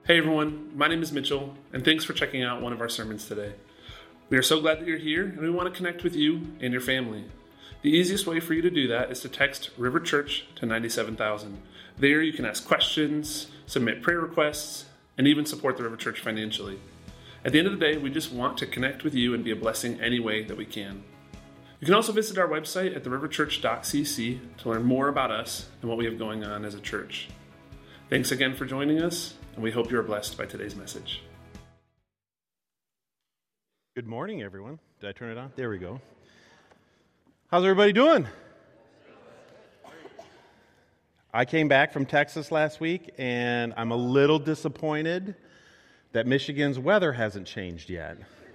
Hey everyone, my name is Mitchell, and thanks for checking out one of our sermons today. We are so glad that you're here, and we want to connect with you and your family. The easiest way for you to do that is to text River Church to 97,000. There you can ask questions, submit prayer requests, and even support the River Church financially. At the end of the day, we just want to connect with you and be a blessing any way that we can. You can also visit our website at theriverchurch.cc to learn more about us and what we have going on as a church. Thanks again for joining us, and we hope you are blessed by today's message. Good morning, everyone. Did I turn it on? There we go. How's everybody doing? I came back from Texas last week, and I'm a little disappointed that Michigan's weather hasn't changed yet.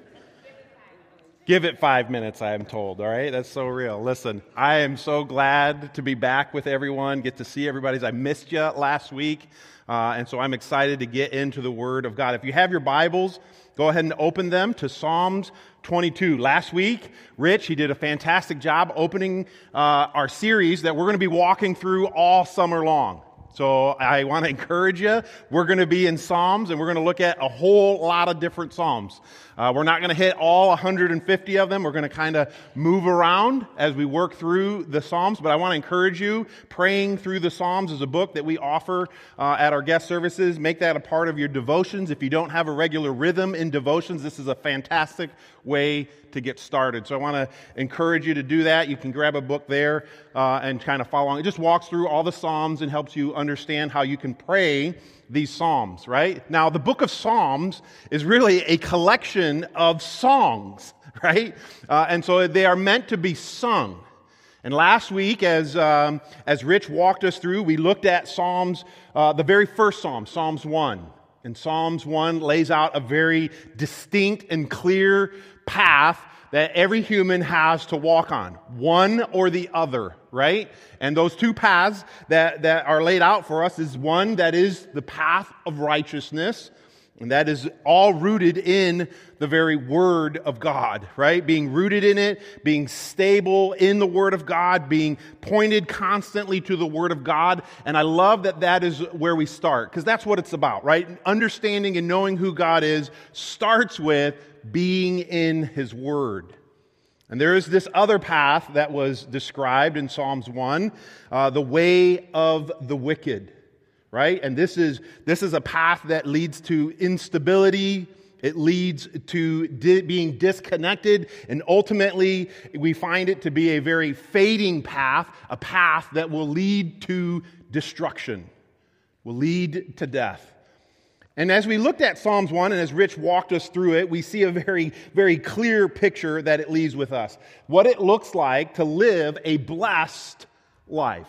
Give it 5 minutes, I am told, all right? That's so real. Listen, I am so glad to be back with everyone, get to see everybody. I missed you last week, and so I'm excited to get into the Word of God. If you have your Bibles, go ahead and open them to Psalms 22. Last week, Rich, he did a fantastic job opening our series that we're going to be walking through all summer long. So I want to encourage you. We're going to be in Psalms, and we're going to look at a whole lot of different Psalms. We're not going to hit all 150 of them. We're going to kind of move around as we work through the Psalms. But I want to encourage you, praying through the Psalms is a book that we offer at our guest services. Make that a part of your devotions. If you don't have a regular rhythm in devotions, this is a fantastic way to get started. So I want to encourage you to do that. You can grab a book there and kind of follow along. It just walks through all the Psalms and helps you understand how you can pray these Psalms, right? Now, the book of Psalms is really a collection of songs, right? And so they are meant to be sung. And last week, as Rich walked us through, we looked at Psalms, the very first Psalm, Psalms 1. And Psalms 1 lays out a very distinct and clear path that every human has to walk on, one or the other, right? And those two paths that are laid out for us is one that is the path of righteousness, and that is all rooted in the very Word of God, right? Being rooted in it, being stable in the Word of God, being pointed constantly to the Word of God. And I love that that is where we start, because that's what it's about, right? Understanding and knowing who God is starts with being in His Word. And there is this other path that was described in Psalms 1, the way of the wicked, right? And this is a path that leads to instability. It leads to being disconnected, and ultimately we find it to be a very fading path, a path that will lead to destruction, will lead to death. And as we looked at Psalms 1, and as Rich walked us through it, we see a very, very clear picture that it leaves with us. What it looks like to live a blessed life,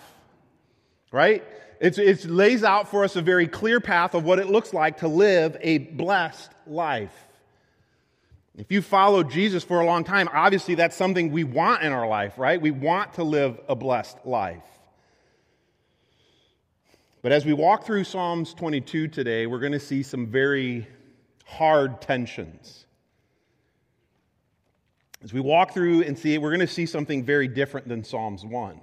right? It lays out for us a very clear path of what it looks like to live a blessed life. If you followed Jesus for a long time, obviously that's something we want in our life, right? We want to live a blessed life. But as we walk through Psalms 22 today, we're going to see some very hard tensions. As we walk through and see it, we're going to see something very different than Psalms 1.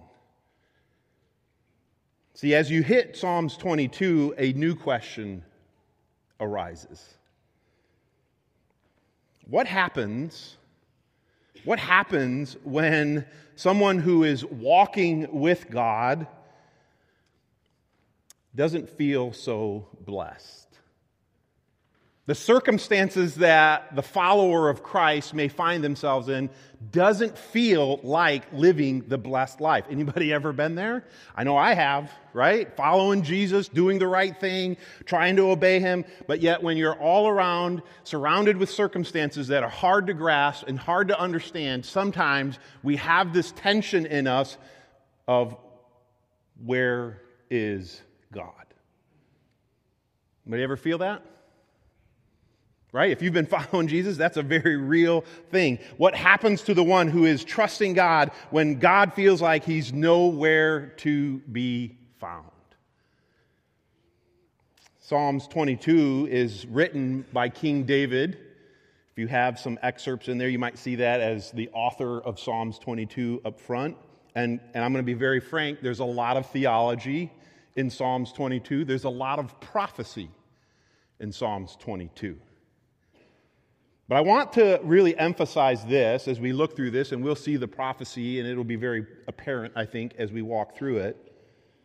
See, as you hit Psalms 22, a new question arises. What happens when someone who is walking with God doesn't feel so blessed? The circumstances that the follower of Christ may find themselves in doesn't feel like living the blessed life. Anybody ever been there? I know I have, right? Following Jesus, doing the right thing, trying to obey Him, but yet when you're all around, surrounded with circumstances that are hard to grasp and hard to understand, sometimes we have this tension in us of where is God? Anybody ever feel that? Right? If you've been following Jesus, that's a very real thing. What happens to the one who is trusting God when God feels like He's nowhere to be found? Psalms 22 is written by King David. If you have some excerpts in there, you might see that as the author of Psalms 22 up front. And I'm going to be very frank, there's a lot of theology in Psalms 22. There's a lot of prophecy in Psalms 22. But I want to really emphasize this as we look through this, and we'll see the prophecy, and it'll be very apparent, I think, as we walk through it.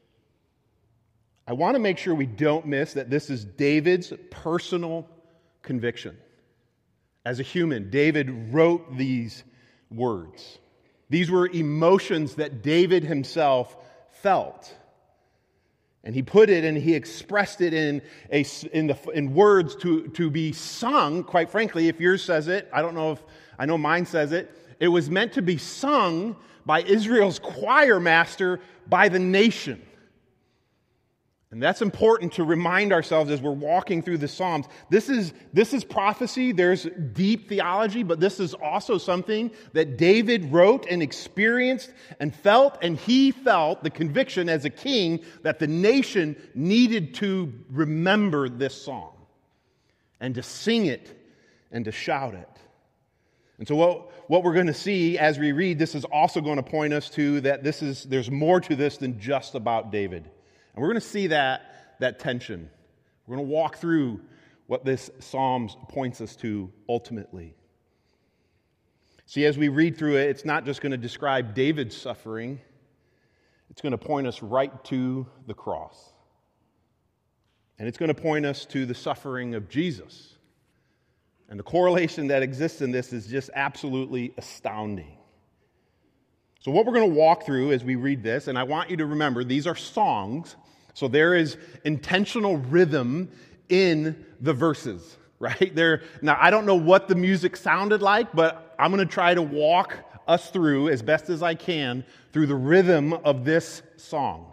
I want to make sure we don't miss that this is David's personal conviction. As a human, David wrote these words. These were emotions that David himself felt. And he put it and he expressed it in words to be sung. Quite frankly, if yours says it, I know mine says it. It was meant to be sung by Israel's choir master by the nation. And that's important to remind ourselves as we're walking through the Psalms. This is prophecy. There's deep theology, but this is also something that David wrote and experienced and felt, and he felt the conviction as a king that the nation needed to remember this song and to sing it and to shout it. And so what we're going to see as we read, this is also going to point us to that there's more to this than just about David. And we're going to see that tension. We're going to walk through what this Psalms points us to ultimately. See, as we read through it, it's not just going to describe David's suffering. It's going to point us right to the cross. And it's going to point us to the suffering of Jesus. And the correlation that exists in this is just absolutely astounding. So what we're going to walk through as we read this, and I want you to remember, these are songs. So there is intentional rhythm in the verses, right? Now, I don't know what the music sounded like, but I'm going to try to walk us through, as best as I can, through the rhythm of this song.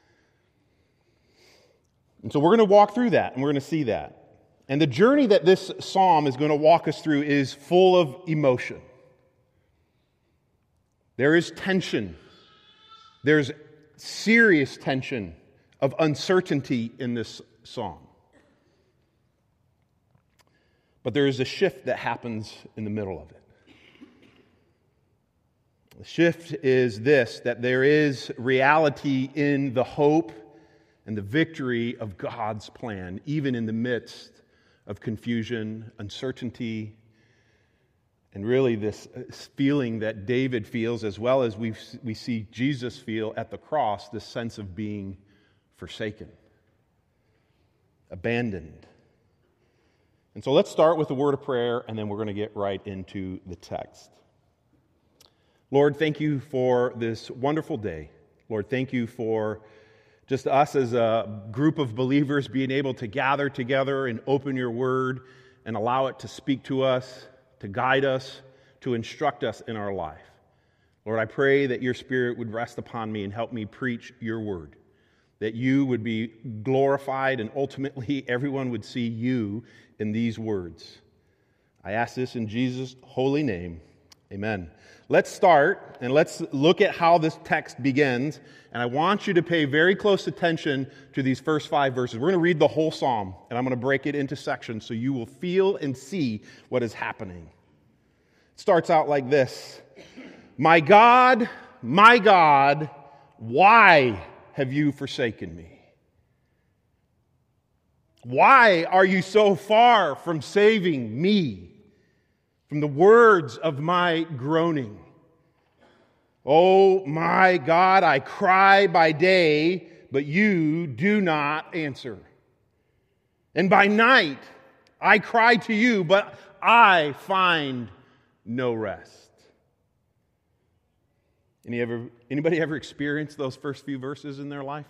And so we're going to walk through that, and we're going to see that. And the journey that this psalm is going to walk us through is full of emotion. There is tension. There's serious tension of uncertainty in this song. But there is a shift that happens in the middle of it. The shift is this, that there is reality in the hope and the victory of God's plan, even in the midst of confusion, uncertainty, and really this feeling that David feels, as well as we see Jesus feel at the cross, this sense of being forsaken, abandoned. And so let's start with a word of prayer, and then we're going to get right into the text. Lord, thank you for this wonderful day. Lord, thank you for just us as a group of believers being able to gather together and open your word and allow it to speak to us, to guide us, to instruct us in our life. Lord, I pray that your Spirit would rest upon me and help me preach your word, that you would be glorified and ultimately everyone would see you in these words. I ask this in Jesus' holy name. Amen. Let's start and let's look at how this text begins. And I want you to pay very close attention to these first 5 verses. We're going to read the whole psalm, and I'm going to break it into sections so you will feel and see what is happening. It starts out like this. My God, why have you forsaken me? Why are you so far from saving me from the words of my groaning? Oh my God, I cry by day, but you do not answer. And by night, I cry to you, but I find no rest. Anybody ever experienced those first few verses in their life?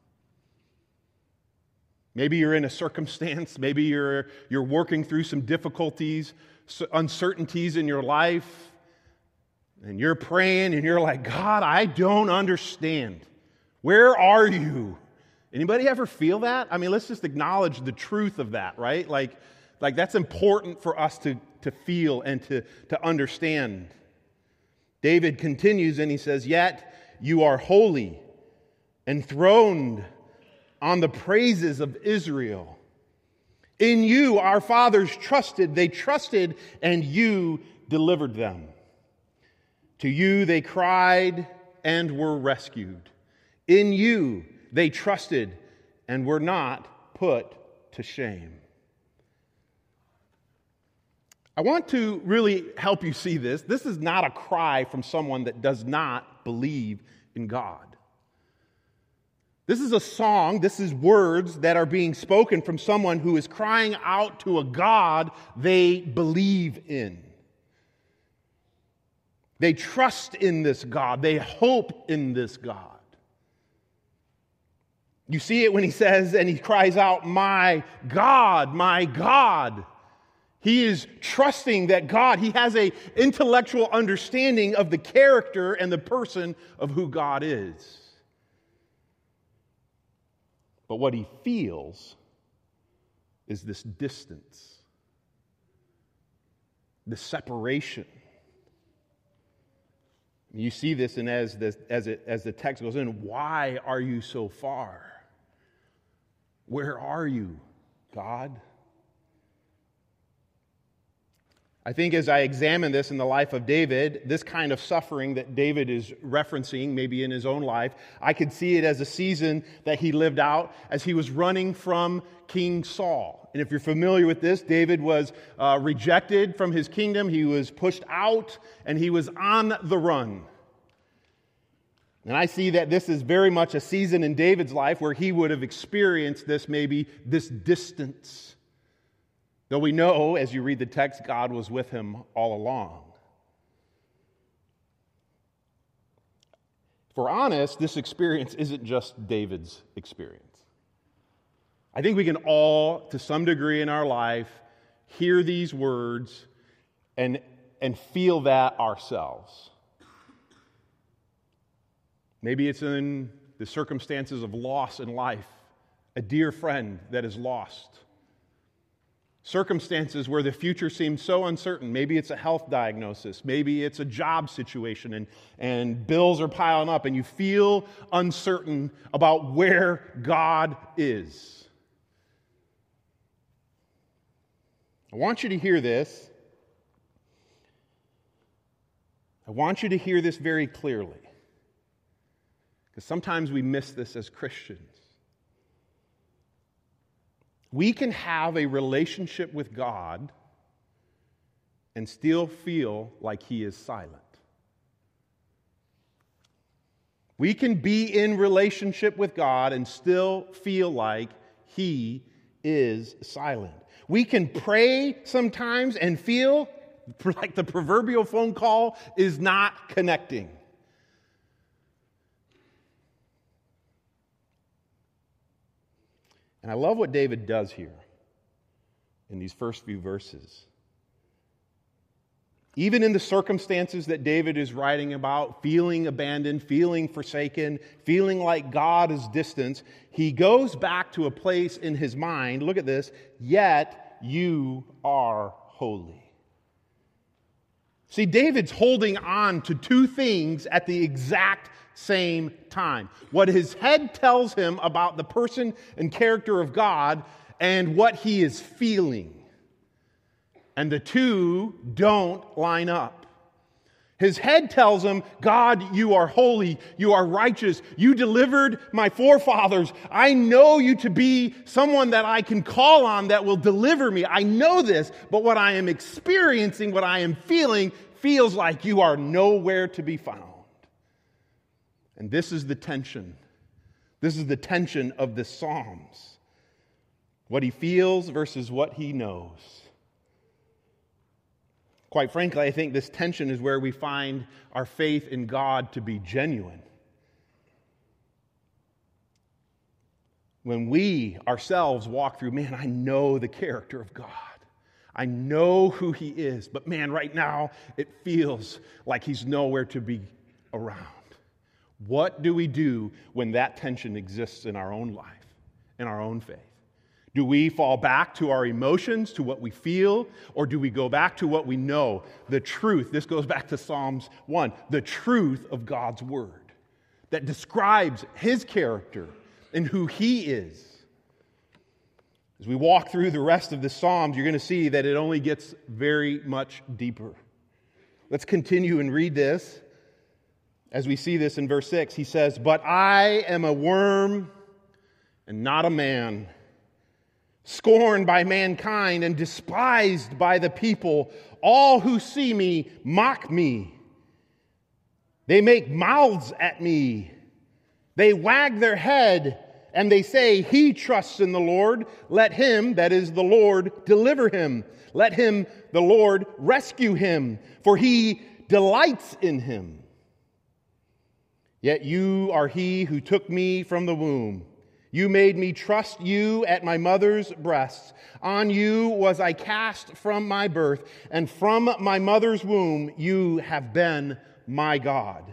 Maybe you're in a circumstance, maybe you're working through some difficulties, uncertainties in your life, and you're praying and you're like, God, I don't understand. Where are you? Anybody ever feel that? I mean, let's just acknowledge the truth of that, right? Like that's important for us to feel and to understand. David continues and he says, yet you are holy, enthroned on the praises of Israel. In you our fathers trusted, they trusted, and you delivered them. To you they cried and were rescued. In you they trusted and were not put to shame. I want to really help you see this. This is not a cry from someone that does not believe in God. This is a song, this is words that are being spoken from someone who is crying out to a God they believe in. They trust in this God. They hope in this God. You see it when he says, and he cries out, my God, my God. He is trusting that God, he has an intellectual understanding of the character and the person of who God is. But what he feels is this distance, this separation. You see this, and as the text goes in, why are you so far? Where are you, God? I think as I examine this in the life of David, this kind of suffering that David is referencing, maybe in his own life, I could see it as a season that he lived out as he was running from King Saul. And if you're familiar with this, David was rejected from his kingdom. He was pushed out, and he was on the run. And I see that this is very much a season in David's life where he would have experienced this, maybe this distance. Though we know, as you read the text, God was with him all along. If we're honest, this experience isn't just David's experience. I think we can all, to some degree in our life, hear these words and feel that ourselves. Maybe it's in the circumstances of loss in life, a dear friend that is lost. Circumstances where the future seems so uncertain. Maybe it's a health diagnosis. Maybe it's a job situation and bills are piling up and you feel uncertain about where God is. I want you to hear this. I want you to hear this very clearly. Because sometimes we miss this as Christians. We can have a relationship with God and still feel like He is silent. We can be in relationship with God and still feel like He is silent. We can pray sometimes and feel like the proverbial phone call is not connecting. And I love what David does here in these first few verses. Even in the circumstances that David is writing about, feeling abandoned, feeling forsaken, feeling like God is distant, he goes back to a place in his mind, look at this, yet you are holy. See, David's holding on to two things at the exact same time. What his head tells him about the person and character of God and what he is feeling. And the two don't line up. His head tells him, God, you are holy, you are righteous, you delivered my forefathers. I know you to be someone that I can call on that will deliver me. I know this, but what I am experiencing, what I am feeling, feels like you are nowhere to be found. And this is the tension. This is the tension of the Psalms. What he feels versus what he knows. Quite frankly, I think this tension is where we find our faith in God to be genuine. When we ourselves walk through, man, I know the character of God. I know who He is. But man, right now, it feels like He's nowhere to be around. What do we do when that tension exists in our own life, in our own faith? Do we fall back to our emotions, to what we feel, or do we go back to what we know, the truth? This goes back to Psalms 1, the truth of God's Word that describes His character and who He is. As we walk through the rest of the Psalms, you're going to see that it only gets very much deeper. Let's continue and read this. As we see this in verse 6, he says, "But I am a worm and not a man, scorned by mankind and despised by the people. All who see me mock me. They make mouths at me. They wag their head and they say, he trusts in the Lord. Let him, that is the Lord, deliver him. Let him, the Lord, rescue him, for he delights in him. Yet you are he who took me from the womb. You made me trust you at my mother's breasts. On you was I cast from my birth, and from my mother's womb you have been my God.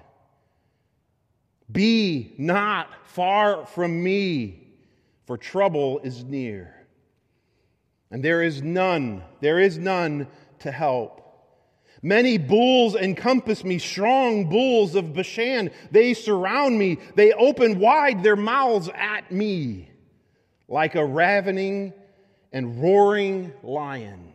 Be not far from me, for trouble is near, and there is none to help. Many bulls encompass me, strong bulls of Bashan. They surround me. They open wide their mouths at me, like a ravening and roaring lion.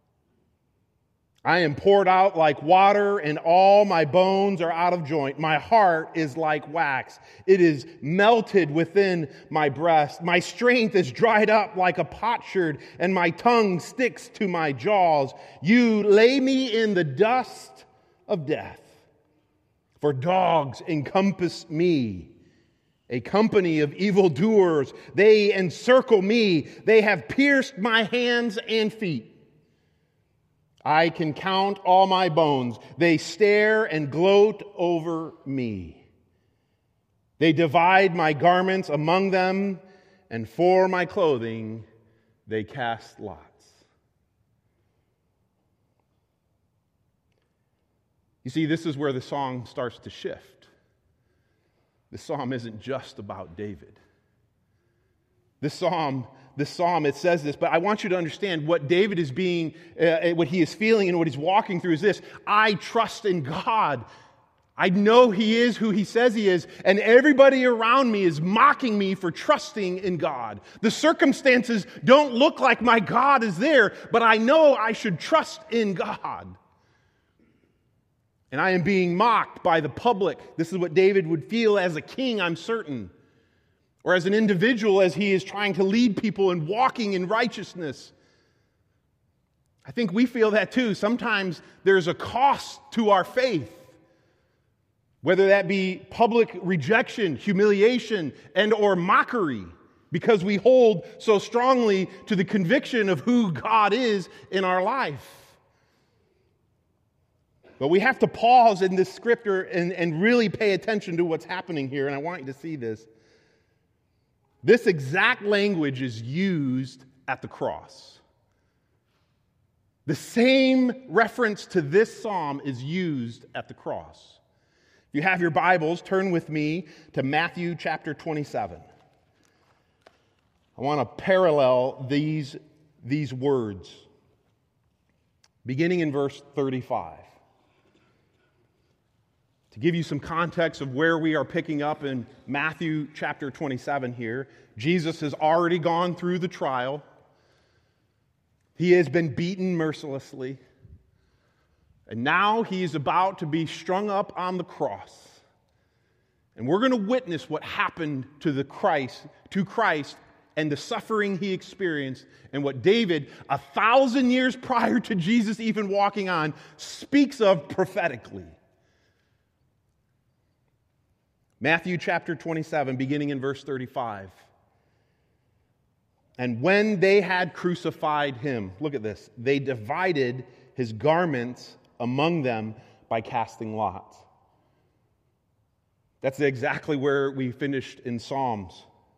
I am poured out like water, and all my bones are out of joint. My heart is like wax. It is melted within my breast. My strength is dried up like a potsherd, and my tongue sticks to my jaws. You lay me in the dust of death. For dogs encompass me, a company of evildoers. They encircle me. They have pierced my hands and feet. I can count all my bones. They stare and gloat over me. They divide my garments among them, and for my clothing they cast lots. You see, this is where the song starts to shift. The psalm isn't just about David. This psalm, it says this, but I want you to understand what David is what he is feeling and what he's walking through is this. I trust in God. I know he is who he says he is, and everybody around me is mocking me for trusting in God. The circumstances don't look like my God is there, but I know I should trust in God. And I am being mocked by the public. This is what David would feel as a king, I'm certain. Or as an individual as he is trying to lead people and walking in righteousness. I think we feel that too. Sometimes there's a cost to our faith. Whether that be public rejection, humiliation, and or mockery. Because we hold so strongly to the conviction of who God is in our life. But we have to pause in this scripture and really pay attention to what's happening here. And I want you to see this. This exact language is used at the cross. The same reference to this psalm is used at the cross. If you have your Bibles, turn with me to Matthew chapter 27. I want to parallel these words, beginning in verse 35. To give you some context of where we are picking up in Matthew chapter 27 here, Jesus has already gone through the trial. He has been beaten mercilessly. And now he is about to be strung up on the cross. And we're going to witness what happened to Christ and the suffering he experienced and what David, 1,000 years prior to Jesus even walking on, speaks of prophetically. Matthew chapter 27, beginning in verse 35. And when they had crucified him, look at this, they divided his garments among them by casting lots. That's exactly where we finished in Psalms.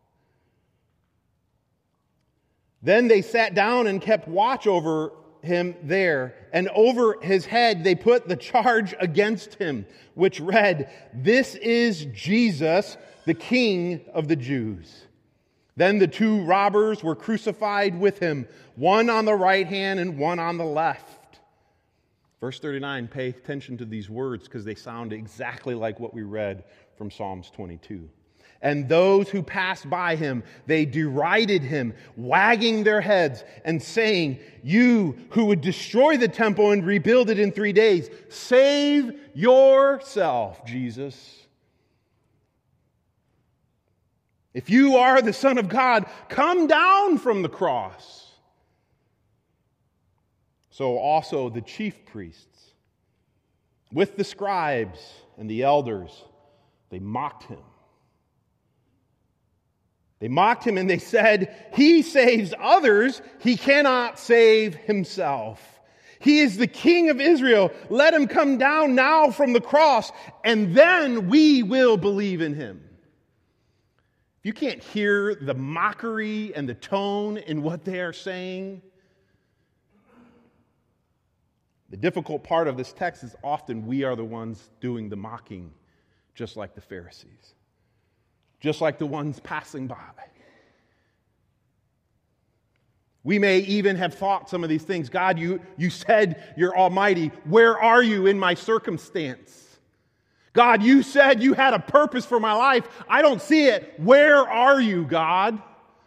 Then they sat down and kept watch over him there, and over his head they put the charge against him, which read, "This is Jesus, the King of the Jews." Then the two robbers were crucified with him, one on the right hand and one on the left. Verse 39, pay attention to these words because they sound exactly like what we read from Psalms 22. And those who passed by him, they derided him, wagging their heads and saying, "You who would destroy the temple and rebuild it in 3 days, save yourself, Jesus. If you are the Son of God, come down from the cross. So also the chief priests, with the scribes and the elders, they mocked him. They mocked him and they said, "He saves others, he cannot save himself. He is the King of Israel. Let him come down now from the cross, and then we will believe in him." If you can't hear the mockery and the tone in what they are saying, the difficult part of this text is often we are the ones doing the mocking, just like the Pharisees, just like the ones passing by. We may even have thought some of these things. God, you said you're almighty. Where are you in my circumstance? God, you said you had a purpose for my life. I don't see it. Where are you, God?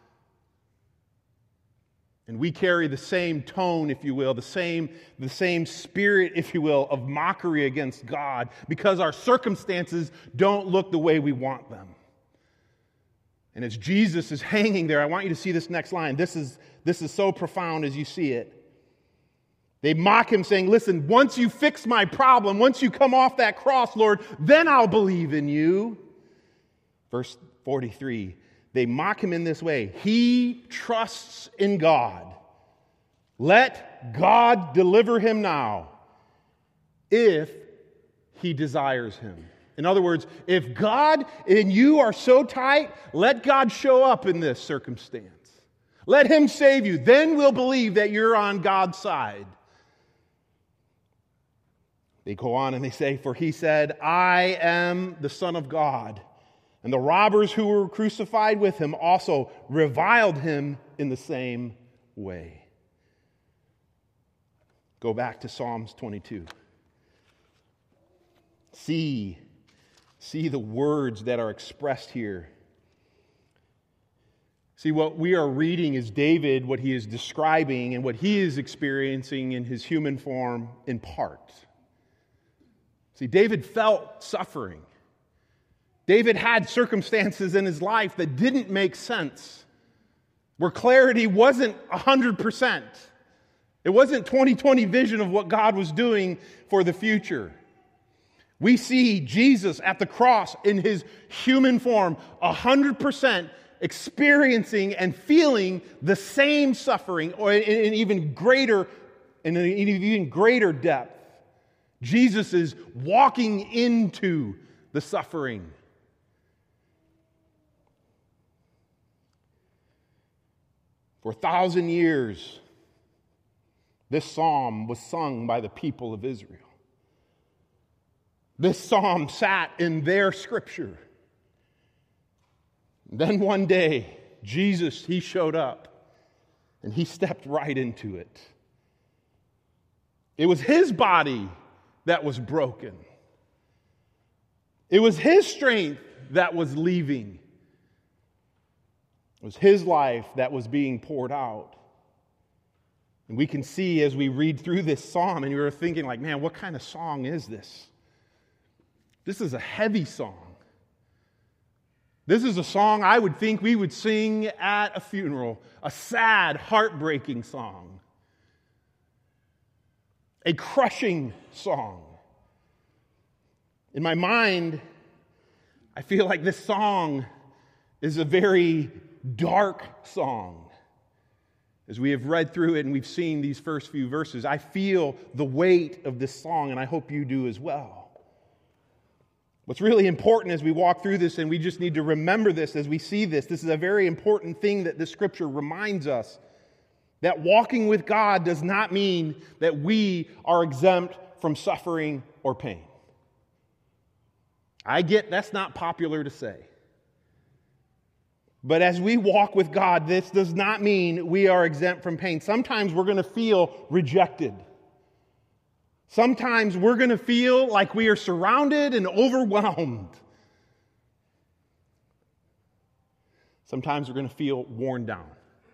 And we carry the same tone, if you will, the same spirit, if you will, of mockery against God because our circumstances don't look the way we want them. And as Jesus is hanging there, I want you to see this next line. This is so profound as you see it. They mock him saying, "Listen, once you fix my problem, once you come off that cross, Lord, then I'll believe in you." Verse 43, they mock him in this way. He trusts in God. Let God deliver him now if he desires him. In other words, if God and you are so tight, let God show up in this circumstance. Let him save you. Then we'll believe that you're on God's side. They go on and they say, "For he said, I am the Son of God." And the robbers who were crucified with him also reviled him in the same way. Go back to Psalms 22. See the words that are expressed here. See, what we are reading is David, what he is describing and what he is experiencing in his human form in part. See, David felt suffering. David had circumstances in his life that didn't make sense, where clarity wasn't 100%. It wasn't 20/20 vision of what God was doing for the future. We see Jesus at the cross in his human form, 100% experiencing and feeling the same suffering, or in an even greater depth. Jesus is walking into the suffering. For 1,000 years, this psalm was sung by the people of Israel. This psalm sat in their scripture. Then one day, Jesus, he showed up and he stepped right into it. It was his body that was broken. It was his strength that was leaving. It was his life that was being poured out. And we can see as we read through this psalm, and you're thinking like, man, what kind of song is this? This is a heavy song. This is a song I would think we would sing at a funeral, a sad, heartbreaking song. A crushing song. In my mind, I feel like this song is a very dark song. As we have read through it and we've seen these first few verses, I feel the weight of this song, and I hope you do as well. What's really important as we walk through this, and we just need to remember this as we see this, this is a very important thing that the Scripture reminds us, that walking with God does not mean that we are exempt from suffering or pain. I get that's not popular to say. But as we walk with God, this does not mean we are exempt from pain. Sometimes we're going to feel rejected. Sometimes we're going to feel like we are surrounded and overwhelmed. Sometimes we're going to feel worn down.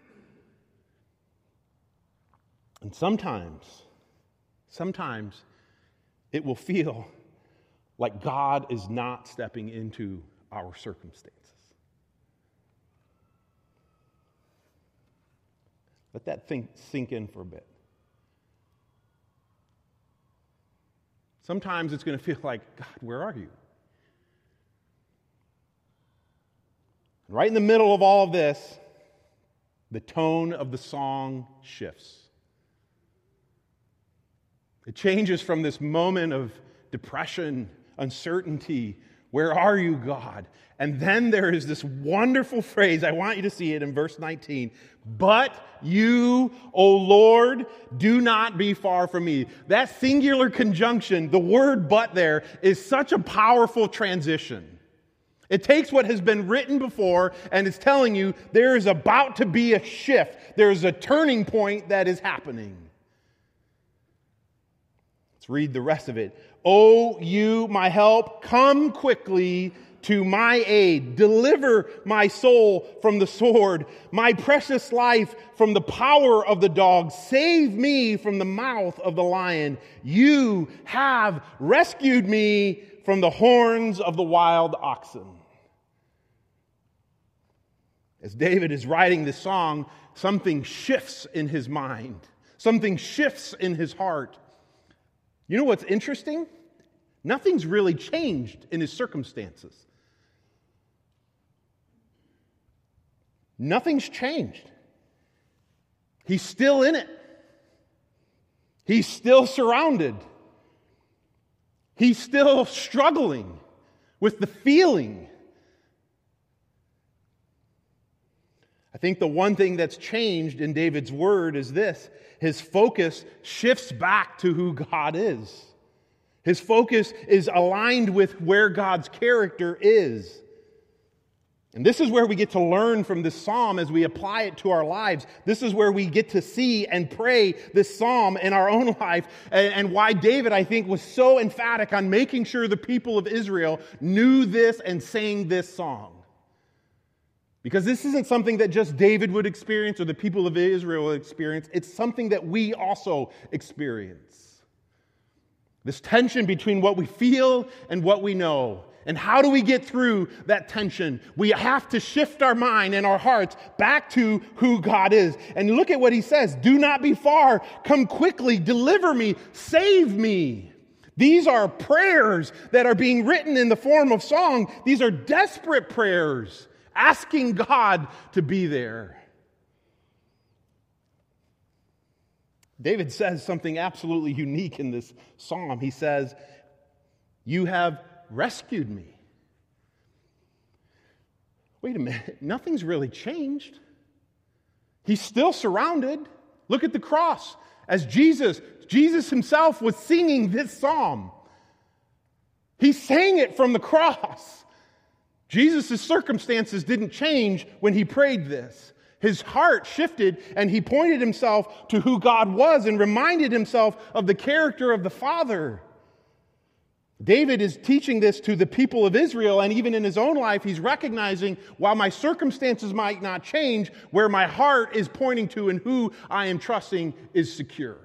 And sometimes it will feel like God is not stepping into our circumstances. Let that thing sink in for a bit. Sometimes it's going to feel like, God, where are you? Right in the middle of all of this, the tone of the song shifts. It changes from this moment of depression, uncertainty. Where are you, God? And then there is this wonderful phrase. I want you to see it in verse 19. But you, O Lord, do not be far from me. That singular conjunction, the word but there, is such a powerful transition. It takes what has been written before and it's telling you there is about to be a shift. There is a turning point that is happening. Let's read the rest of it. O you, my help, come quickly to my aid. Deliver my soul from the sword, my precious life from the power of the dog. Save me from the mouth of the lion. You have rescued me from the horns of the wild oxen. As David is writing this song, something shifts in his mind. Something shifts in his heart. You know what's interesting? Nothing's really changed in his circumstances. Nothing's changed. He's still in it. He's still surrounded. He's still struggling with the feeling. I think the one thing that's changed in David's word is this. His focus shifts back to who God is. His focus is aligned with where God's character is. And this is where we get to learn from this psalm as we apply it to our lives. This is where we get to see and pray this psalm in our own life. And why David, I think, was so emphatic on making sure the people of Israel knew this and sang this song. Because this isn't something that just David would experience or the people of Israel would experience. It's something that we also experience. This tension between what we feel and what we know. And how do we get through that tension? We have to shift our mind and our hearts back to who God is. And look at what he says. Do not be far. Come quickly. Deliver me. Save me. These are prayers that are being written in the form of song. These are desperate prayers, asking God to be there. David says something absolutely unique in this psalm. He says, you have rescued me. Wait a minute, nothing's really changed. He's still surrounded. Look at the cross. As Jesus himself was singing this psalm. He sang it from the cross. Jesus' circumstances didn't change when he prayed this. His heart shifted and he pointed himself to who God was and reminded himself of the character of the Father. David is teaching this to the people of Israel, and even in his own life, he's recognizing, while my circumstances might not change, where my heart is pointing to and who I am trusting is secure.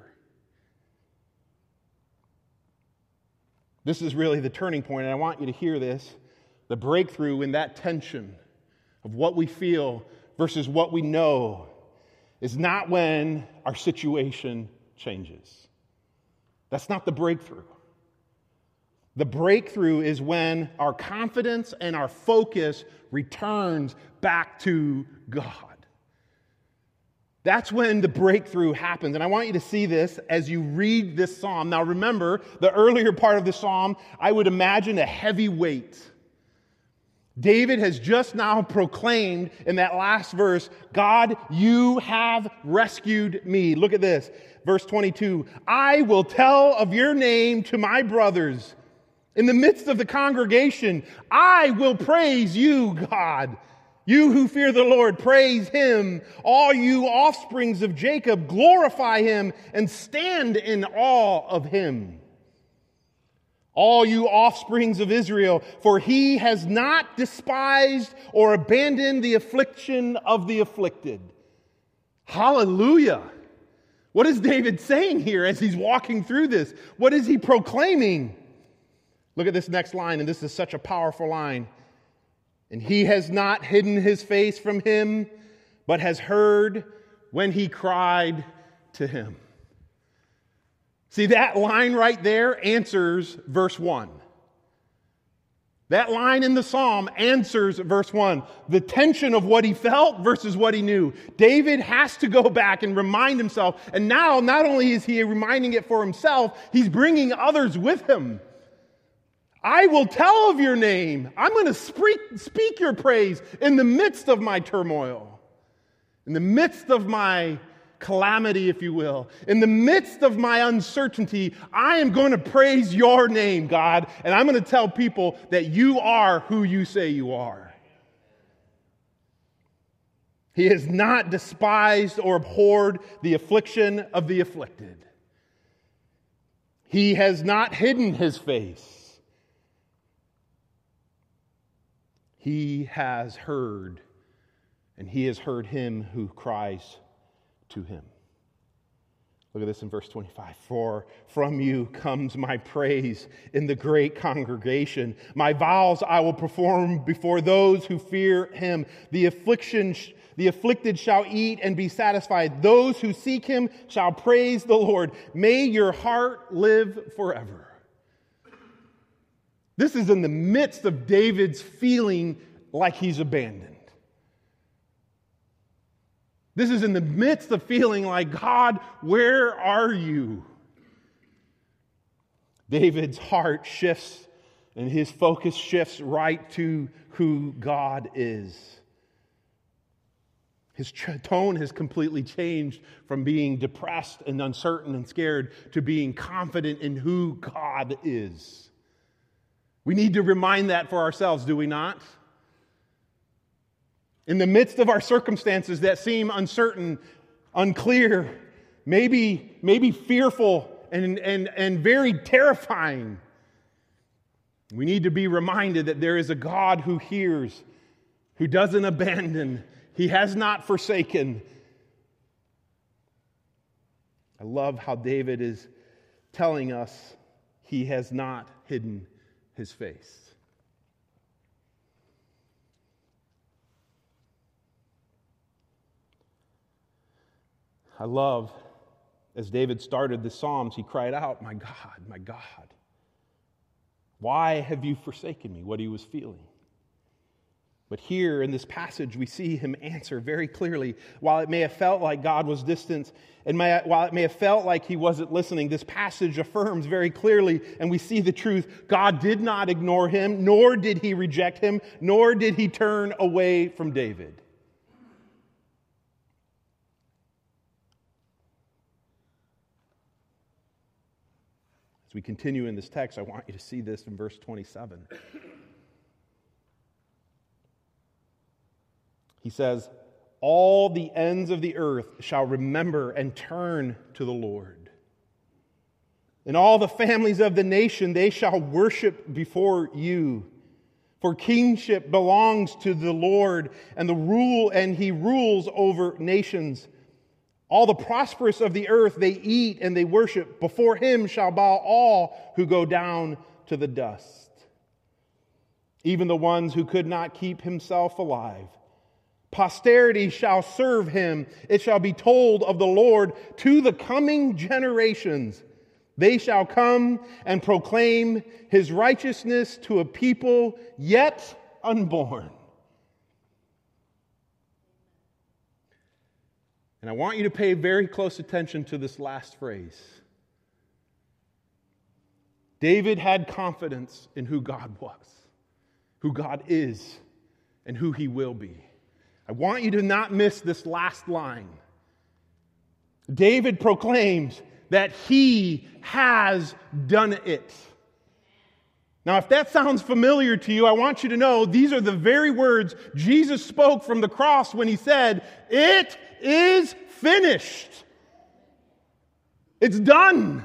This is really the turning point, and I want you to hear this. The breakthrough in that tension of what we feel versus what we know is not when our situation changes. That's not the breakthrough. The breakthrough is when our confidence and our focus returns back to God. That's when the breakthrough happens. And I want you to see this as you read this psalm. Now remember, the earlier part of the psalm, I would imagine a heavy weight. David has just now proclaimed in that last verse, God, you have rescued me. Look at this, verse 22. I will tell of your name to my brothers. In the midst of the congregation, I will praise you, God. You who fear the Lord, praise him. All you offsprings of Jacob, glorify him and stand in awe of him. All you offsprings of Israel, for he has not despised or abandoned the affliction of the afflicted. Hallelujah. What is David saying here as he's walking through this? What is he proclaiming? Look at this next line, and this is such a powerful line. And he has not hidden his face from him, but has heard when he cried to him. See, that line right there answers verse 1. That line in the psalm answers verse 1. The tension of what he felt versus what he knew. David has to go back and remind himself. And now, not only is he reminding it for himself, he's bringing others with him. I will tell of your name. I'm going to speak your praise in the midst of my turmoil. In the midst of my calamity, if you will. In the midst of my uncertainty, I am going to praise your name, God, and I'm going to tell people that you are who you say you are. He has not despised or abhorred the affliction of the afflicted. He has not hidden his face. He has heard, and he has heard him who cries to him. Look at this in verse 25. For from you comes my praise in the great congregation. My vows I will perform before those who fear him. The afflicted shall eat and be satisfied. Those who seek him shall praise the Lord. May your heart live forever. This is in the midst of David's feeling like he's abandoned. This is in the midst of feeling like, God, where are you? David's heart shifts and his focus shifts right to who God is. His tone has completely changed from being depressed and uncertain and scared to being confident in who God is. We need to remind that for ourselves, do we not? In the midst of our circumstances that seem uncertain, unclear, maybe fearful and very terrifying, we need to be reminded that there is a God who hears, who doesn't abandon. He has not forsaken. I love how David is telling us he has not hidden his face. I love, as David started the Psalms, he cried out, my God, why have you forsaken me?" What he was feeling. But here in this passage, we see him answer very clearly. While it may have felt like God was distant, and while it may have felt like he wasn't listening, this passage affirms very clearly, and we see the truth. God did not ignore him, nor did he reject him, nor did he turn away from David. As we continue in this text, I want you to see this in verse 27. He says, "All the ends of the earth shall remember and turn to the Lord. And all the families of the nation, they shall worship before you. For kingship belongs to the Lord, and he rules over nations. All the prosperous of the earth, they eat and they worship. Before him shall bow all who go down to the dust. Even the ones who could not keep himself alive. Posterity shall serve him. It shall be told of the Lord to the coming generations. They shall come and proclaim his righteousness to a people yet unborn." And I want you to pay very close attention to this last phrase. David had confidence in who God was, who God is, and who he will be. I want you to not miss this last line. David proclaims that he has done it. Now, if that sounds familiar to you, I want you to know these are the very words Jesus spoke from the cross when he said, "It is finished." It's done.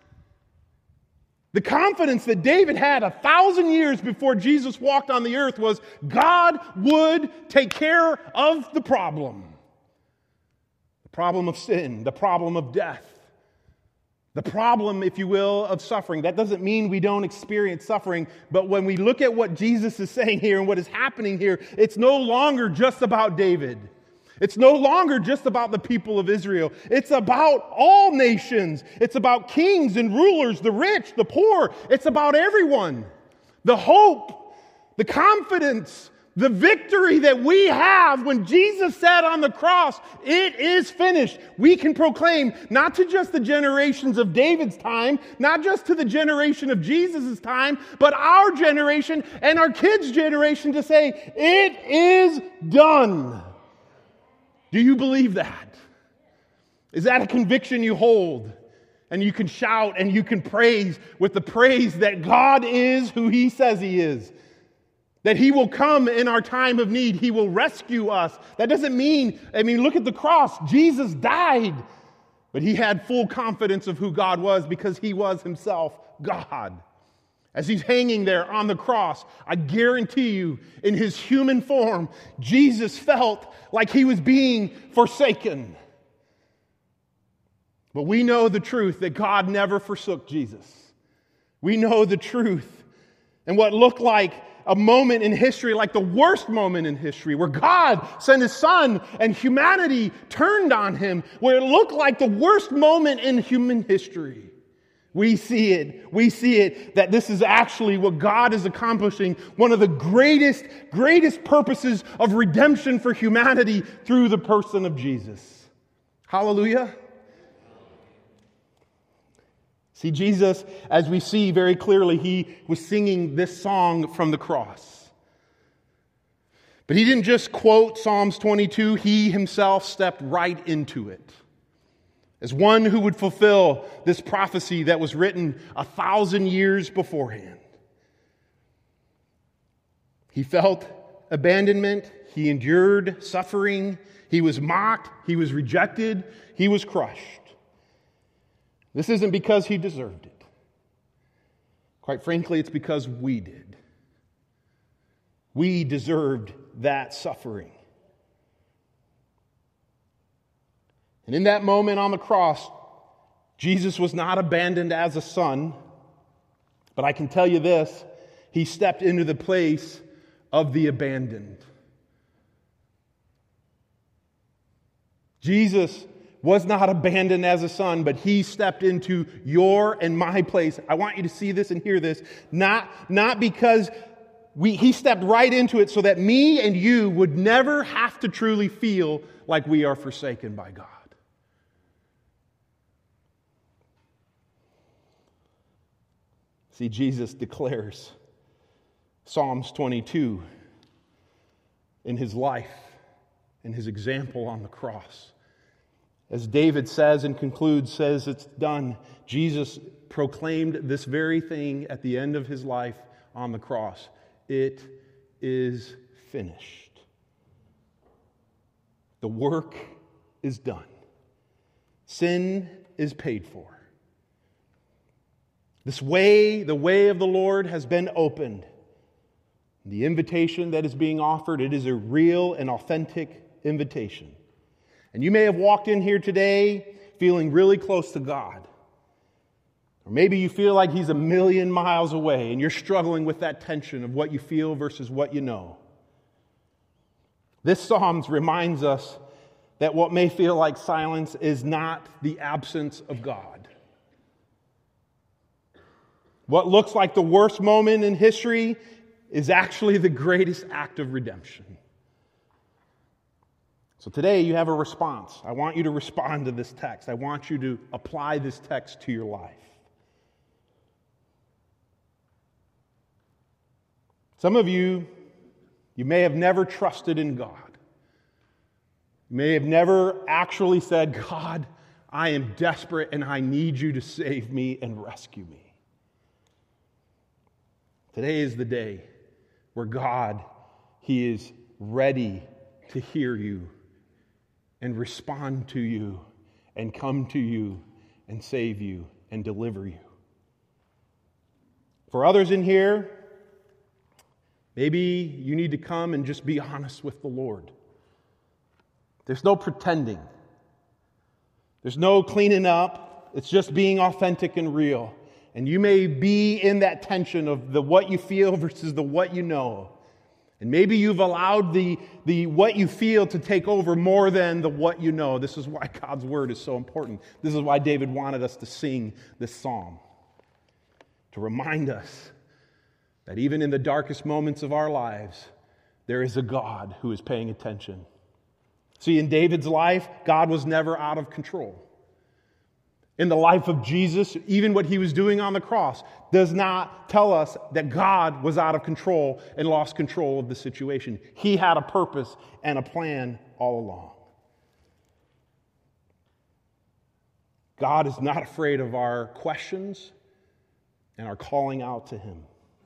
The confidence that David had 1,000 years before Jesus walked on the earth was God would take care of the problem. The problem of sin, the problem of death, the problem, if you will, of suffering. That doesn't mean we don't experience suffering, but when we look at what Jesus is saying here and what is happening here, it's no longer just about David. It's no longer just about the people of Israel. It's about all nations. It's about kings and rulers, the rich, the poor. It's about everyone. The hope, the confidence, the victory that we have when Jesus said on the cross, "It is finished." We can proclaim not to just the generations of David's time, not just to the generation of Jesus' time, but our generation and our kids' generation to say, "It is done." Do you believe that? Is that a conviction you hold? And you can shout and you can praise with the praise that God is who He says He is. That He will come in our time of need. He will rescue us. That doesn't mean, look at the cross. Jesus died. But He had full confidence of who God was because He was Himself God. As He's hanging there on the cross, I guarantee you, in His human form, Jesus felt like He was being forsaken. But we know the truth that God never forsook Jesus. We know the truth. And what looked like a moment in history, like the worst moment in history, where God sent His Son and humanity turned on Him, where it looked like the worst moment in human history. We see it, that this is actually what God is accomplishing, one of the greatest purposes of redemption for humanity through the person of Jesus. Hallelujah. See, Jesus, as we see very clearly, He was singing this song from the cross. But He didn't just quote Psalms 22, He Himself stepped right into it. As one who would fulfill this prophecy that was written 1,000 years beforehand. He felt abandonment. He endured suffering. He was mocked. He was rejected. He was crushed. This isn't because He deserved it. Quite frankly, it's because we did. We deserved that suffering. And in that moment on the cross, Jesus was not abandoned as a son, but I can tell you this, He stepped into the place of the abandoned. Jesus was not abandoned as a son, but He stepped into your and my place. I want you to see this and hear this. Not because He stepped right into it so that me and you would never have to truly feel like we are forsaken by God. See, Jesus declares Psalms 22 in His life, in His example on the cross. As David says and concludes, says it's done. Jesus proclaimed this very thing at the end of His life on the cross. It is finished. The work is done. Sin is paid for. The way of the Lord has been opened. The invitation that is being offered, it is a real and authentic invitation. And you may have walked in here today feeling really close to God. Or maybe you feel like He's a million miles away and you're struggling with that tension of what you feel versus what you know. This Psalms reminds us that what may feel like silence is not the absence of God. What looks like the worst moment in history is actually the greatest act of redemption. So today you have a response. I want you to respond to this text. I want you to apply this text to your life. Some of you may have never trusted in God. You may have never actually said, "God, I am desperate and I need you to save me and rescue me." Today is the day where God, He is ready to hear you and respond to you and come to you and save you and deliver you. For others in here, maybe you need to come and just be honest with the Lord. There's no pretending. There's no cleaning up. It's just being authentic and real. And you may be in that tension of the what you feel versus the what you know. And maybe you've allowed the what you feel to take over more than the what you know. This is why God's word is so important. This is why David wanted us to sing this psalm. To remind us that even in the darkest moments of our lives, there is a God who is paying attention. See, in David's life, God was never out of control. In the life of Jesus, even what he was doing on the cross does not tell us that God was out of control and lost control of the situation. He had a purpose and a plan all along. God is not afraid of our questions and our calling out to him.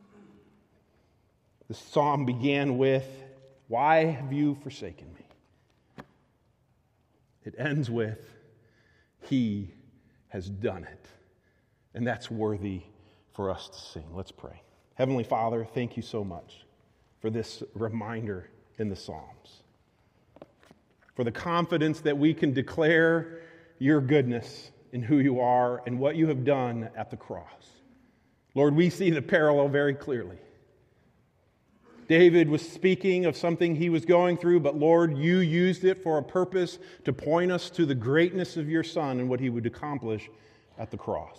The psalm began with, "Why have you forsaken me?" It ends with, "He has done it." And that's worthy for us to sing. Let's pray. Heavenly Father, thank you so much for this reminder in the Psalms, for the confidence that we can declare your goodness in who you are and what you have done at the cross. Lord, we see the parallel very clearly. David was speaking of something he was going through, but Lord, you used it for a purpose to point us to the greatness of your Son and what he would accomplish at the cross.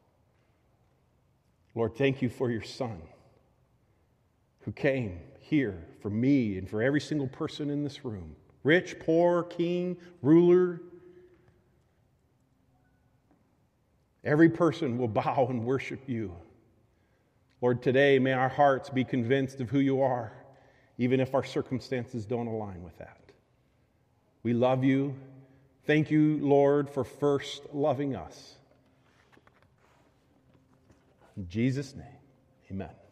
Lord, thank you for your Son who came here for me and for every single person in this room. Rich, poor, king, ruler. Every person will bow and worship you. Lord, today may our hearts be convinced of who you are, even if our circumstances don't align with that. We love you. Thank you, Lord, for first loving us. In Jesus' name, amen.